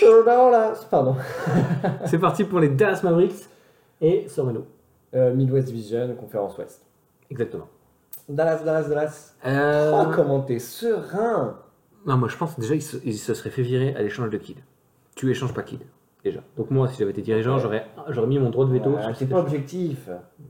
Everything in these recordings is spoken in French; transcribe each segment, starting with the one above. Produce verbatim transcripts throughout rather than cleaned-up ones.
Pardon. C'est parti pour les Dallas Mavericks et Sormelo. Euh, Midwest Division, conférence Ouest. Exactement. Dallas, Dallas, Dallas. Euh... Oh, comment t'es serein. Non, moi je pense déjà il se, il se serait fait virer à l'échange de Kidd. Tu échanges pas Kidd, déjà. Donc moi, si j'avais été dirigeant, j'aurais, j'aurais mis mon droit de veto. Ouais, sur t'es cet pas échange. objectif.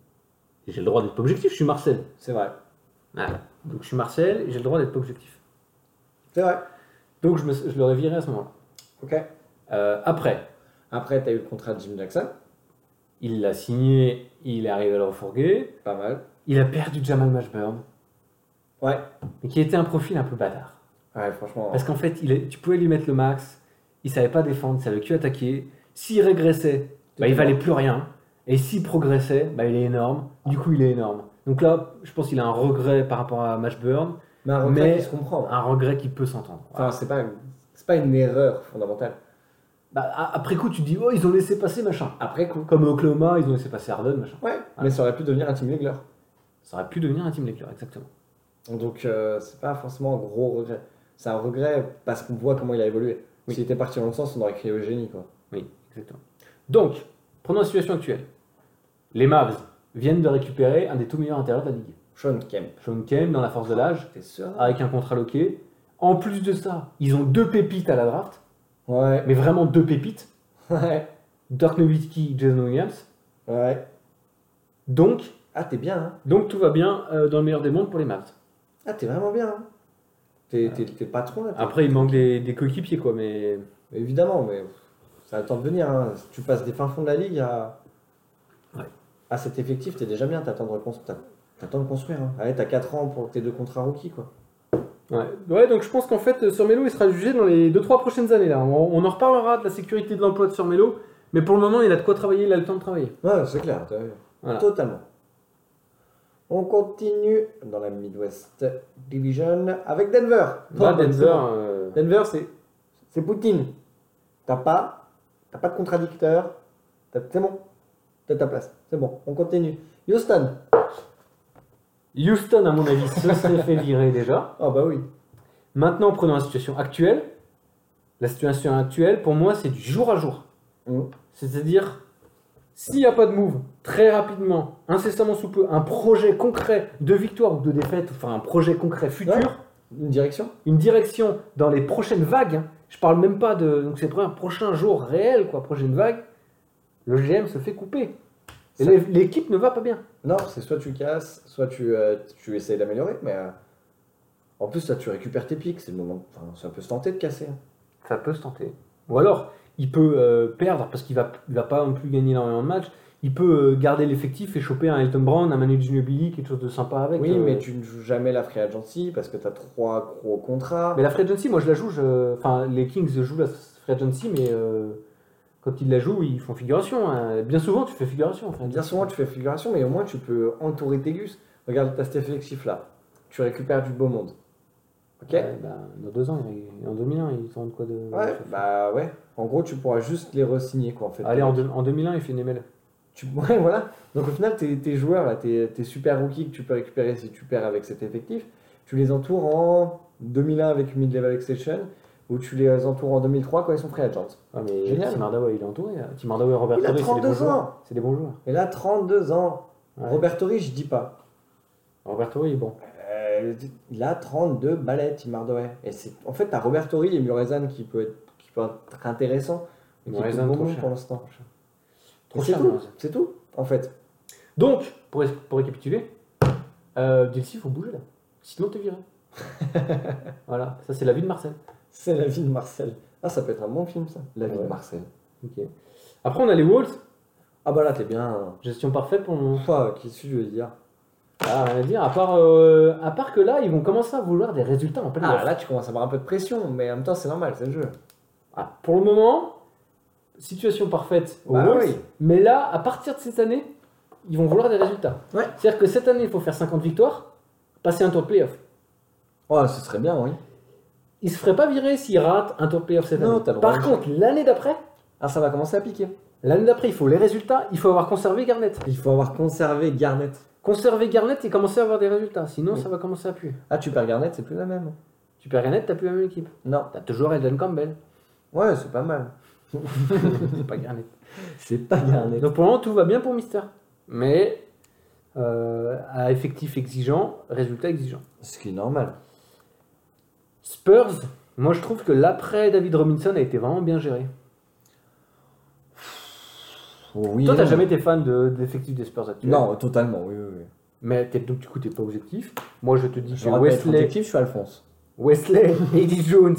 Et j'ai le droit d'être pas objectif, je suis Marcel. C'est vrai. Voilà. Donc je suis Marcel et j'ai le droit d'être pas objectif. C'est vrai. Donc je, me, je l'aurais viré à ce moment-là. Ok. Euh, après, Après, t'as eu le contrat de Jim Jackson. il l'a signé, il est arrivé à le refourguer. Pas mal. Il a perdu Jamal Mashburn, Ouais. mais qui était un profil un peu bâtard. Ouais, franchement. Parce qu'en fait, il est, tu pouvais lui mettre le max, il savait pas défendre, il savait que attaquer. S'il régressait, bah, il valait plus rien. Et s'il progressait, bah, il est énorme. Du coup, il est énorme. Donc là, je pense qu'il a un regret par rapport à Mashburn, Mais un regret mais qui se comprend. un regret qui peut s'entendre. Enfin, c'est pas, c'est pas une erreur fondamentale. Bah, a- après coup, tu te dis, oh, ils ont laissé passer machin. Après coup. Comme Oklahoma, ils ont laissé passer Harden, machin. Ouais. Mais ça aurait pu devenir un team Legler. Ça aurait pu devenir un team Lakers, exactement. Donc, euh, c'est pas forcément un gros regret. C'est un regret parce qu'on voit comment il a évolué. Oui. S'il était parti dans le sens, on aurait crié au génie, quoi. Oui, exactement. Donc, prenons la situation actuelle. Les Mavs viennent de récupérer un des tout meilleurs intérieurs de la ligue. Sean Kemp. Sean Kemp dans la force de l'âge, T'es sûr? avec un contrat loqué. En plus de ça, ils ont deux pépites à la draft, Ouais. mais vraiment deux pépites. Ouais. Dirk Nowitzki, Jason Williams. Ouais. Donc, Ah, t'es bien, hein? donc tout va bien euh, dans le meilleur des mondes pour les Mavs. Ah, t'es vraiment bien, hein? T'es, t'es, t'es le patron, là. t'es- Après, il manque des, des coéquipiers, quoi, mais... Évidemment, mais ça attend de venir, hein. Si tu passes des fins fonds de la ligue à, Ouais. à cet effectif, t'es déjà bien. T'attends de, recon- t'as- t'attends de construire, hein. Allez, t'as quatre ans pour tes deux contrats rookies, quoi. Ouais. Ouais, donc je pense qu'en fait, Sormelo, il sera jugé dans les deux trois prochaines années, là. On, on en reparlera de la sécurité de l'emploi de Sormelo, mais pour le moment, il a de quoi travailler, il a le temps de travailler. Ouais, c'est clair, t'as vu. Voilà. Totalement. On continue dans la Midwest Division avec Denver. Là, Oh, bah, c'est Denver... bon. euh, Denver, c'est, c'est Poutine. T'as pas, t'as pas de contradicteur. T'as- c'est bon. T'as ta place. C'est bon. On continue. Houston. Houston, à mon avis, se serait fait virer déjà. Ah bah oui. Maintenant, prenons la situation actuelle. La situation actuelle, pour moi, c'est du jour à jour. Mm. C'est-à-dire, s'il n'y a pas de move, très rapidement, incessamment sous peu, un projet concret de victoire ou de défaite, enfin un projet concret futur, Ouais. Une direction. une direction dans les prochaines vagues, hein, je parle même pas de... Donc c'est un prochain jour réel, quoi, prochaine vague, le G M se fait couper. Et Ça- l'é- l'équipe ne va pas bien. Non, c'est soit tu casses, soit tu, euh, tu essayes d'améliorer, mais euh, en plus, là, tu récupères tes pics, c'est le moment. Enfin, ça peut se tenter de casser. hein. Ça peut se tenter. Ou alors, il peut euh, perdre parce qu'il va, il va pas non plus gagner énormément de matchs. Il peut euh, garder l'effectif et choper un Elton Brown, un Manu Ginobili, quelque chose de sympa avec. Oui, euh. mais tu ne joues jamais la free agency parce que tu as trois gros contrats. Mais la free agency, moi je la joue. je- Enfin, les Kings jouent la free agency, mais euh, quand ils la jouent, ils font figuration. hein. Bien souvent, tu fais figuration. en free Bien agency. souvent, tu fais figuration, mais au moins, tu peux entourer tes gus. Regarde, tu as cet effectif là. Tu récupères du beau monde. Ok. Ouais, bah, dans deux ans, il- en deux mille un, ils ont de quoi de. Ouais, bah ouais. En gros, tu pourras juste les re-signer, quoi, en fait. Allez, en, deux- en deux mille un, il fait une M L. Tu... Ouais, voilà. Donc au final, tes, tes joueurs, là, tes, tes super rookies que tu peux récupérer si tu perds avec cet effectif, tu les entoures en deux mille un avec Mid-Level Exception, ou tu les entoures en deux mille trois quand ils sont free agents. Ah, mais Génial. Tim Hardaway, il est entouré. là. Tim Hardaway, Robert Il a Torrey, c'est des bons trente-deux joueurs. ans. C'est des bons joueurs. Et là, trente-deux ans. Ouais. Robert Torrey, je dis pas. Robert Torrey, il est bon. Euh, il a trente-deux balais, Tim Hardaway. Et c'est... En fait, t'as Robert Torrey et Murezan qui peut être, qui peut être intéressant, mais qui est Murezan, tout trop bon cher. pour l'instant. Trop Et c'est cher, tout. Murezan. C'est tout, en fait. Donc, pour, pour récapituler, euh, D L C, il faut bouger là. Sinon, t'es viré. Voilà, ça c'est la vie de Marcel. C'est la vie de Marcel. Ah, ça peut être un bon film, ça. La vie Ouais. de Marcel. Ok. Après, on a les Wolves. Ah bah là, t'es bien. Gestion parfaite pour le moment. Quoi, qu'est-ce que je veux dire? Ah, rien à dire. À part, euh, à part que là, ils vont commencer à vouloir des résultats en pleine Ah, là, tu commences à avoir un peu de pression, mais en même temps, c'est normal, c'est le jeu. Ah, pour le moment, situation parfaite aux Bah Wolves. oui. Mais là, à partir de cette année, ils vont vouloir des résultats. Ouais. C'est-à-dire que cette année, il faut faire cinquante victoires, passer un tour de playoff. Oh, ce serait bien, oui. Ils se feraient pas virer s'ils ratent un tour de playoff cette Non, année. t'as le droit Par de- contre, l'année d'après, Ah, ça va commencer à piquer. l'année d'après, il faut les résultats, il faut avoir conservé Garnett. Il faut avoir conservé Garnett. Conserver Garnett et commencer à avoir des résultats, sinon Oui. ça va commencer à puer. Ah, tu perds Garnett, c'est plus la même. Tu perds Garnett, t'as plus la même équipe. Non. T'as toujours Elden Campbell. Ouais, c'est pas mal. C'est pas Garnett. C'est pas Garnett. Donc pour le moment, tout va bien pour Mister. Mais euh, à effectif exigeant, résultat exigeant. Ce qui est normal. Spurs, moi je trouve que l'après David Robinson a été vraiment bien géré. Oui, Toi, t'as non. jamais été fan de, de l'effectif des Spurs actuels. Non, totalement, oui, oui, oui. Mais t'es, donc du coup, t'es pas objectif. Moi, je te dis que J'aurais pas être Wesley, objectif, je suis Alphonse. Wesley, Eddie Jones,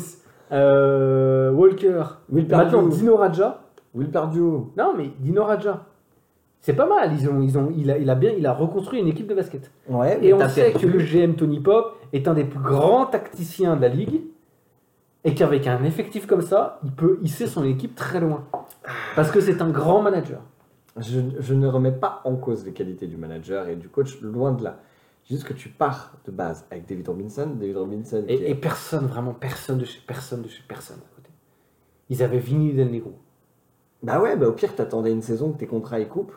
euh, Walker, Will maintenant Perdue. Dino Radja. Will Perdue. Non, mais Dino Radja. C'est pas mal. Ils ont, ils ont, il, a, il, a bien, il a reconstruit une équipe de basket. Ouais, Et mais on t'as sait perdu. que le G M Tony Pop est un des plus grands tacticiens de la ligue. Et qu'avec un effectif comme ça, il peut hisser son équipe très loin. Parce que c'est un grand manager. Je, je ne remets pas en cause les qualités du manager et du coach, loin de là. Juste que tu pars de base avec David Robinson. David Robinson qui Et, est- et personne, vraiment personne de chez personne de chez personne à côté. Ils avaient Vinny Del Negro. Bah ouais, bah au pire, t'attendais une saison que tes contrats y coupent.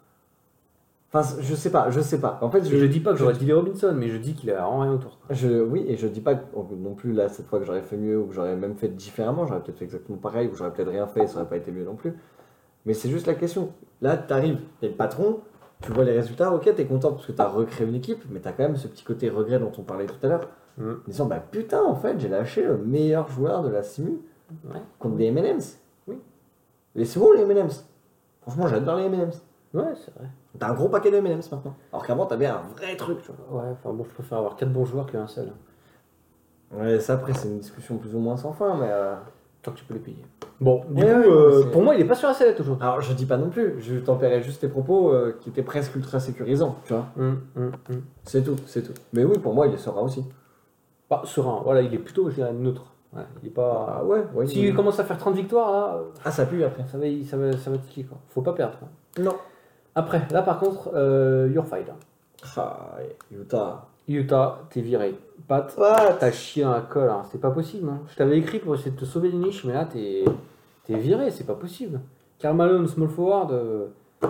Enfin, je sais pas, je sais pas. En fait, Je, je dis pas que j'aurais je- dit Robinson, mais je dis qu'il a vraiment rien autour. quoi. Je, oui, et je dis pas que- non plus là cette fois que j'aurais fait mieux ou que j'aurais même fait différemment, j'aurais peut-être fait exactement pareil ou j'aurais peut-être rien fait et ça aurait pas été mieux non plus. Mais c'est juste la question. Là, t'arrives, t'es le patron, tu vois les résultats, ok, t'es content parce que t'as recréé une équipe, mais t'as quand même ce petit côté regret dont on parlait tout à l'heure. Mm. En disant, bah putain, en fait, j'ai lâché le meilleur joueur de la simu Ouais. contre des M and M's. Oui. Et c'est bon les M and M's. Franchement, j'adore les M and M's. Ouais, c'est vrai. T'as un gros paquet de M and M's maintenant. Alors qu'avant, t'avais un vrai truc, tu vois. Ouais, enfin bon, je préfère avoir quatre bons joueurs qu'un seul. Ouais, ça après, c'est une discussion plus ou moins sans fin, mais. euh, Tant que tu peux les payer. Bon, du Ouais, coup, ouais, euh, c'est- pour moi, il est pas sur la sellette aujourd'hui. Alors, je dis pas non plus, je tempérais juste tes propos euh, qui étaient presque ultra sécurisants, tu vois. Hum, hum, hum. C'est tout, c'est tout. Mais oui, pour moi, il sera aussi. Bah, serein, voilà, il est plutôt, je dirais, neutre. Ouais, il est pas. Ah ouais, ouais. S'il oui. commence à faire trente victoires, là, euh, Ah, ça pue après. ça va, ça va, ça va tiquer, quoi. Faut pas perdre. quoi. Non. Après, là, par contre, euh, your fight. Ah, Utah. Utah, t'es viré. Pat, What t'as chié dans la colle, hein. C'est pas possible. Hein. Je t'avais écrit pour essayer de te sauver les niches, mais là, t'es t'es viré, c'est pas possible. Karl Malone, small forward, euh,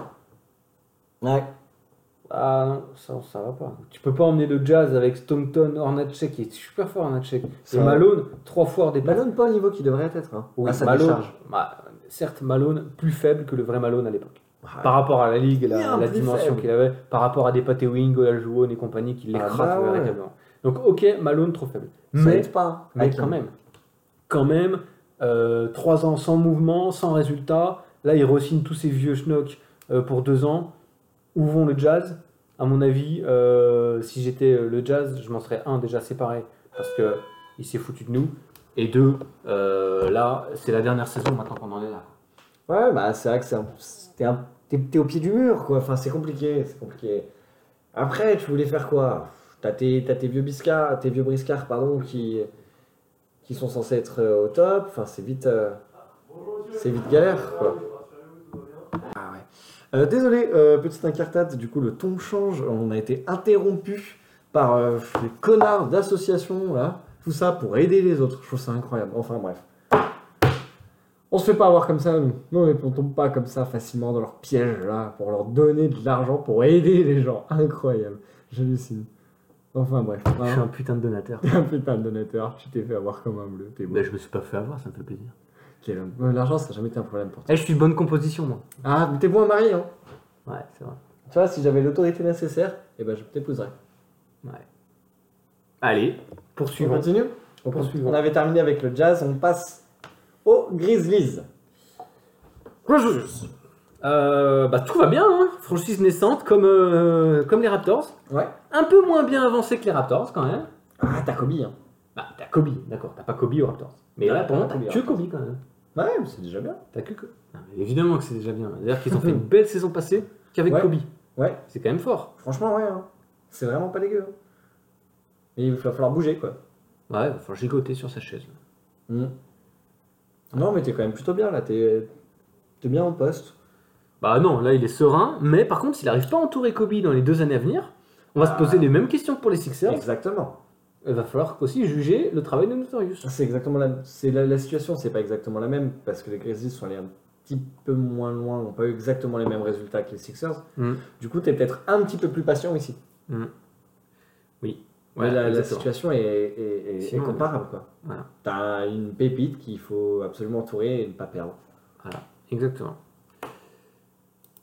Ouais. ah non, ça, ça va pas. Tu peux pas emmener le Jazz avec Stockton, Hornacek, qui est super fort, Hornacek. Et Ça va. Malone, trois fois hors des Malone, pas au niveau qu'il devrait être. Hein. Oui, à sa Malone, décharge. bah, certes, Malone, plus faible que le vrai Malone à l'époque. Ah, Par rapport à la ligue, la, Bien la plus dimension faible. qu'il avait, par rapport à des Pat Ewing, Olajuwon et compagnie qui l'écrasent bah ouais. véritablement. Donc, ok, Malone trop faible. ça Mais, aide pas. mais Hakim. quand même, quand même, euh, trois ans sans mouvement, sans résultat. Là, il re-signe tous ces vieux schnocks euh, pour deux ans. Où vont le Jazz? À mon avis, euh, si j'étais euh, le Jazz, je m'en serais un déjà séparé parce que il s'est foutu de nous. Et deux, euh, là, c'est la dernière saison maintenant qu'on en est là. Ouais, bah c'est vrai que c'est un... t'es, un... t'es, t'es au pied du mur, quoi. Enfin, c'est compliqué, c'est compliqué. Après, tu voulais faire quoi? T'as tes, t'as tes vieux biscards, tes vieux briscards, pardon, qui, qui sont censés être euh, au top. Enfin, c'est vite, euh, c'est vite galère, quoi. Ah ouais. Euh, désolé, euh, petite incartade, du coup le ton change, on a été interrompu par euh, les connards d'associations, là, tout ça pour aider les autres, je trouve ça incroyable, enfin bref. On se fait pas avoir comme ça, nous, non, mais on tombe pas comme ça facilement dans leur piège, là, pour leur donner de l'argent pour aider les gens, incroyable, j'hallucine. Enfin bref, Je suis hein. un putain de donateur. T'es un putain de donateur, tu t'es fait avoir comme un bleu, t'es beau. Mais je me suis pas fait avoir, ça me fait plaisir. Quel homme. Ouais, l'argent ça n'a jamais été un problème pour toi. Eh, je suis de bonne composition, moi. Ah, mais t'es bon à marier, hein. Ouais, c'est vrai. Tu vois, si j'avais l'autorité nécessaire, eh ben je t'épouserais. Ouais. Allez, On poursuivons. continue on, Poursuivons. on avait terminé avec le Jazz, on passe aux Grizzlies. Grizzlies. Euh, bah, tout va bien, hein. Franchise naissante comme, euh, comme les Raptors. Ouais. Un peu moins bien avancé que les Raptors quand même. Ah, t'as Kobe, hein. Bah, t'as Kobe, d'accord. T'as pas Kobe aux Raptors. Mais Ouais, là, pour moi, t'as t'as Kobe, que hein. Kobe quand même. Ouais, mais c'est déjà bien. T'as que Kobe. Non, mais évidemment que c'est déjà bien. C'est-à-dire qu'ils ont fait une belle saison passée qu'avec Ouais. Kobe. Ouais, C'est quand même fort. franchement, ouais. Hein. C'est vraiment pas dégueu. hein. Mais il va falloir bouger, quoi. Ouais, il va falloir gigoter sur sa chaise. Mm. Non, mais t'es quand même plutôt bien, là. T'es t'es bien en poste. Bah non, là il est serein, mais par contre, s'il n'arrive pas à entourer Kobe dans les deux années à venir, on va se poser les mêmes questions que pour les Sixers. Exactement. Il va falloir aussi juger le travail de Notorious. C'est exactement la, c'est la, la situation, c'est pas exactement la même parce que les Grizzlies sont allés un petit peu moins loin, n'ont pas eu exactement les mêmes résultats que les Sixers. Mm. Du coup, t'es peut-être un petit peu plus patient ici. Mm. Oui. Mais Ouais, la, la exactement. situation est, est- est- est Sinon, comparable, quoi. Voilà. T'as une pépite qu'il faut absolument entourer et ne pas perdre. Voilà, exactement.